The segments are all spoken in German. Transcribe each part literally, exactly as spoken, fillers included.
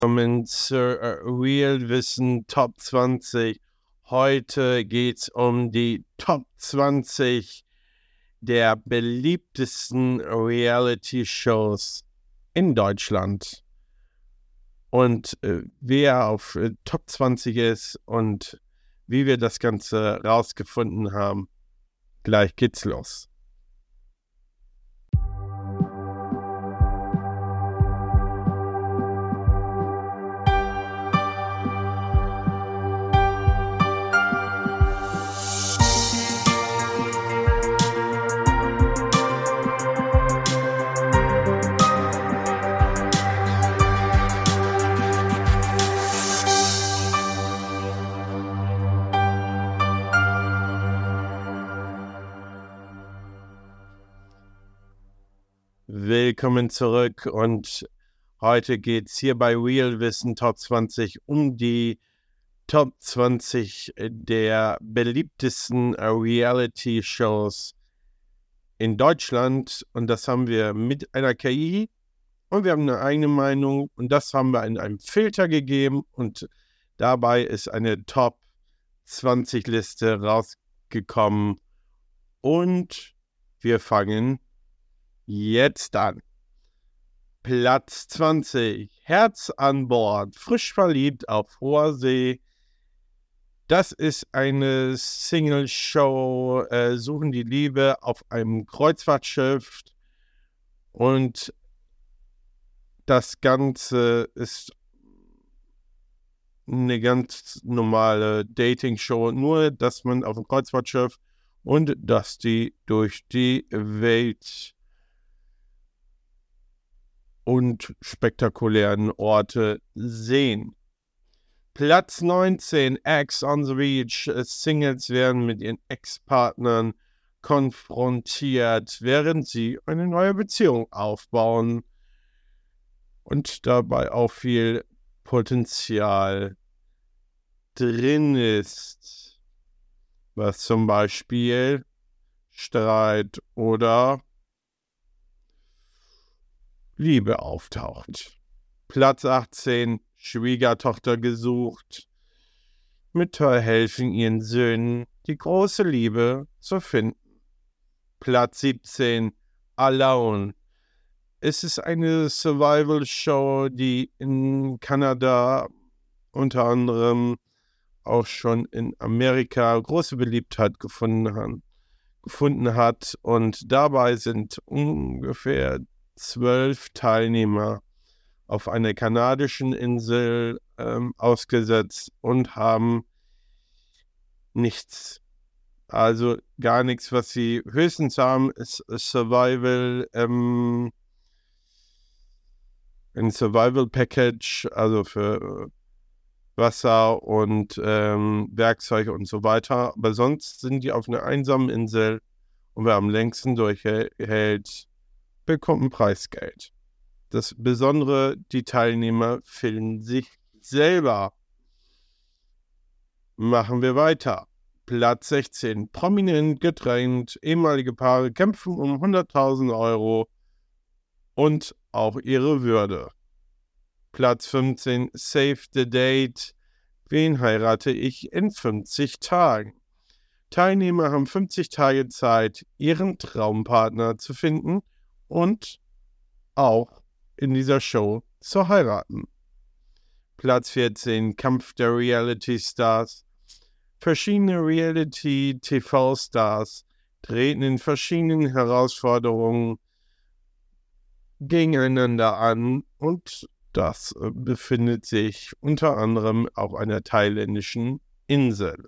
Willkommen zur Real Wissen Top zwanzig. Heute geht es um die Top zwanzig der beliebtesten Reality-Shows in Deutschland. Und äh, wer auf äh, Top zwanzig ist und wie wir das Ganze rausgefunden haben, gleich geht's los. Willkommen zurück und heute geht es hier bei Real Wissen Top zwanzig um die Top zwanzig der beliebtesten Reality-Shows in Deutschland, und das haben wir mit einer K I und wir haben eine eigene Meinung und das haben wir in einem Filter gegeben und dabei ist eine Top zwanzig Liste rausgekommen und wir fangen jetzt an. Platz zwanzig. Herz an Bord. Frisch verliebt auf hoher See. Das ist eine Single-Show. Äh, suchen die Liebe auf einem Kreuzfahrtschiff. Und das Ganze ist eine ganz normale Dating-Show. Nur, dass man auf dem Kreuzfahrtschiff und dass die durch die Welt und spektakulären Orte sehen. Platz neunzehn, Ex on the Beach. Singles werden mit ihren Ex-Partnern konfrontiert, während sie eine neue Beziehung aufbauen und dabei auch viel Potenzial drin ist, was zum Beispiel Streit oder Liebe auftaucht. Platz achtzehn, Schwiegertochter gesucht. Mütter helfen ihren Söhnen, die große Liebe zu finden. Platz siebzehn, Alone. Es ist eine Survival-Show, die in Kanada, unter anderem auch schon in Amerika, große Beliebtheit gefunden hat. gefunden hat. Und dabei sind ungefähr zwölf Teilnehmer auf einer kanadischen Insel ähm, ausgesetzt und haben nichts. Also gar nichts, was sie höchstens haben, ist Survival, ähm, ein Survival Package, also für Wasser und ähm, Werkzeuge und so weiter. Aber sonst sind die auf einer einsamen Insel und wer am längsten durchhält, bekommt ein Preisgeld. Das Besondere, die Teilnehmer filmen sich selber. Machen wir weiter. Platz sechzehn. Prominent getrennt. Ehemalige Paare kämpfen um hunderttausend Euro und auch ihre Würde. Platz fünfzehn. Save the Date. Wen heirate ich in fünfzig Tagen? Teilnehmer haben fünfzig Tage Zeit, ihren Traumpartner zu finden und auch in dieser Show zu heiraten. Platz vierzehn, Kampf der Reality Stars. Verschiedene Reality-T V-Stars treten in verschiedenen Herausforderungen gegeneinander an und das befindet sich unter anderem auf einer thailändischen Insel.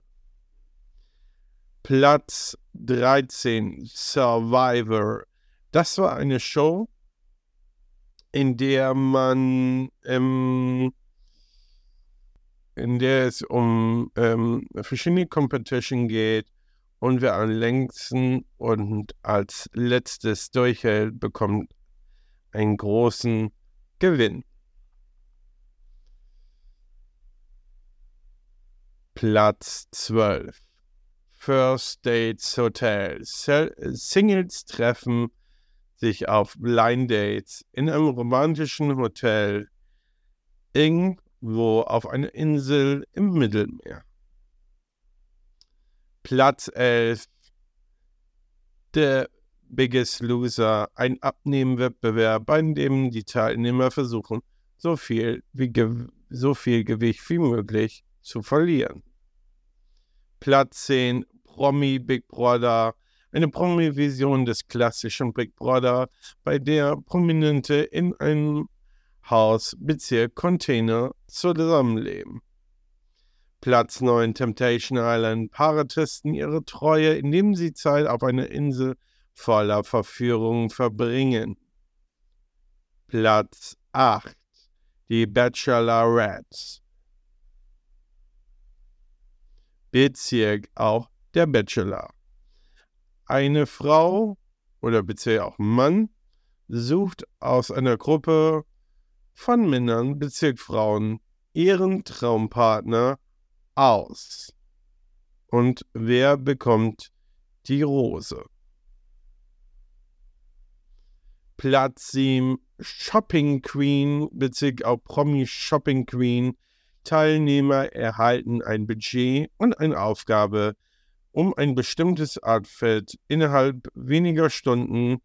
Platz dreizehn, Survivor. Das war eine Show, in der man, ähm, in der es um ähm, verschiedene Competition geht und wer am längsten und als letztes durchhält, bekommt einen großen Gewinn. Platz zwölf. First Dates Hotel. Singles treffen sich auf Blind Dates in einem romantischen Hotel irgendwo auf einer Insel im Mittelmeer. Platz elf. The Biggest Loser, ein Abnehmwettbewerb, bei dem die Teilnehmer versuchen, so viel, wie ge- so viel Gewicht wie möglich zu verlieren. Platz zehn. Promi Big Brother, eine Promi-Vision des klassischen Big Brother, bei der Prominente in einem Haus, Bezirk, Container zusammenleben. Platz neun. Temptation Island. Paare testen ihre Treue, indem sie Zeit auf einer Insel voller Verführungen verbringen. Platz acht. Die Bachelorette. Bezirk, auch der Bachelor. Eine Frau oder beziehungsweise auch ein Mann sucht aus einer Gruppe von Männern, Bezirk Frauen, ihren Traumpartner aus. Und wer bekommt die Rose? Platz sieben. Shopping Queen, Bezirk auch Promi Shopping Queen. Teilnehmer erhalten ein Budget und eine Aufgabe, um ein bestimmtes Outfit innerhalb weniger Stunden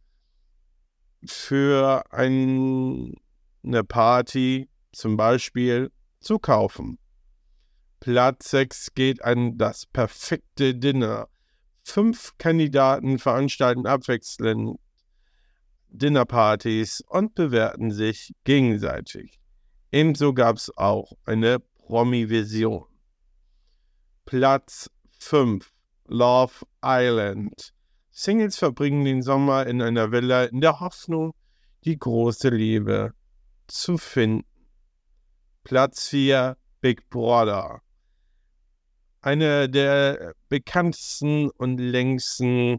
für ein, eine Party zum Beispiel zu kaufen. Platz sechs geht an das perfekte Dinner. Fünf Kandidaten veranstalten abwechselnd Dinnerpartys und bewerten sich gegenseitig. Ebenso gab es auch eine Promi-Vision. Platz fünf. Love Island. Singles verbringen den Sommer in einer Villa in der Hoffnung, die große Liebe zu finden. Platz vier. Big Brother. Eine der bekanntesten und längsten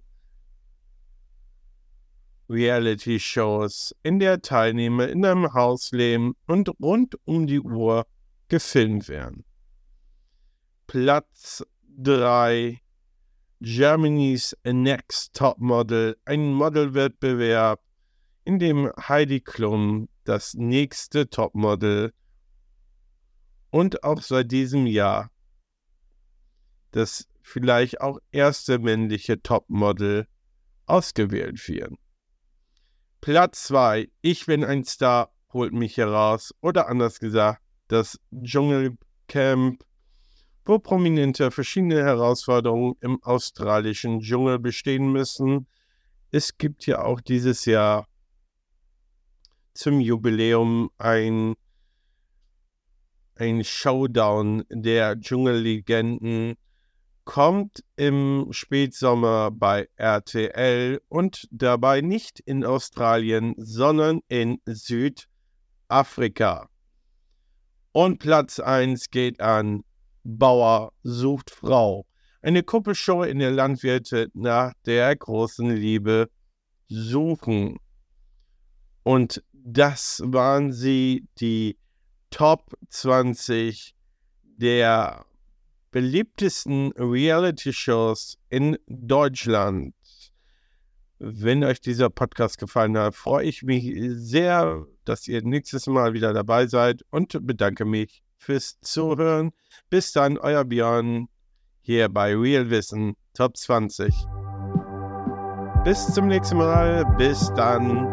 Reality-Shows, in der Teilnehmer in einem Haus leben und rund um die Uhr gefilmt werden. Platz drei. Germany's Next Topmodel, ein Modelwettbewerb, in dem Heidi Klum das nächste Topmodel und auch seit diesem Jahr das vielleicht auch erste männliche Topmodel ausgewählt wird. Platz zwei. Ich bin ein Star, holt mich heraus. Oder anders gesagt, das Dschungelcamp, wo Prominente verschiedene Herausforderungen im australischen Dschungel bestehen müssen. Es gibt ja auch dieses Jahr zum Jubiläum ein, ein Showdown der Dschungellegenden. Kommt im Spätsommer bei R T L und dabei nicht in Australien, sondern in Südafrika. Und Platz eins geht an Bauer sucht Frau. Eine Kuppelshow, in der Landwirte nach der großen Liebe suchen. Und das waren sie, die Top zwanzig der beliebtesten Reality-Shows in Deutschland. Wenn euch dieser Podcast gefallen hat, freue ich mich sehr, dass ihr nächstes Mal wieder dabei seid und bedanke mich fürs Zuhören. Bis dann, euer Björn hier bei Real Wissen Top zwanzig. Bis zum nächsten Mal. Bis dann.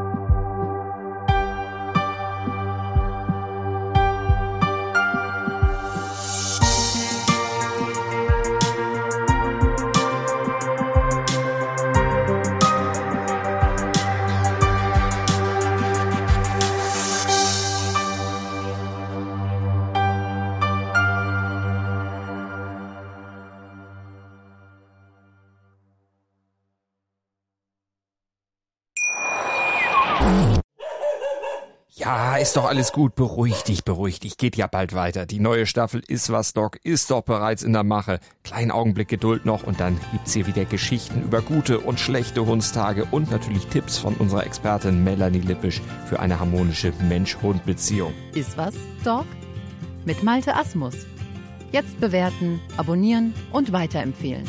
Ja, ist doch alles gut. Beruhig dich, beruhig dich. Geht ja bald weiter. Die neue Staffel Ist was, Doc ist doch bereits in der Mache. Kleinen Augenblick Geduld noch und dann gibt's hier wieder Geschichten über gute und schlechte Hundstage und natürlich Tipps von unserer Expertin Melanie Lippisch für eine harmonische Mensch-Hund-Beziehung. Ist was, Doc? Mit Malte Asmus. Jetzt bewerten, abonnieren und weiterempfehlen.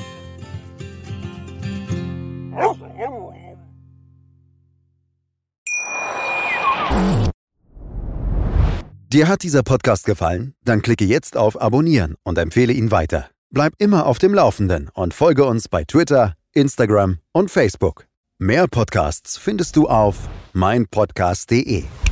Dir hat dieser Podcast gefallen? Dann klicke jetzt auf Abonnieren und empfehle ihn weiter. Bleib immer auf dem Laufenden und folge uns bei Twitter, Instagram und Facebook. Mehr Podcasts findest du auf meinpodcast punkt de.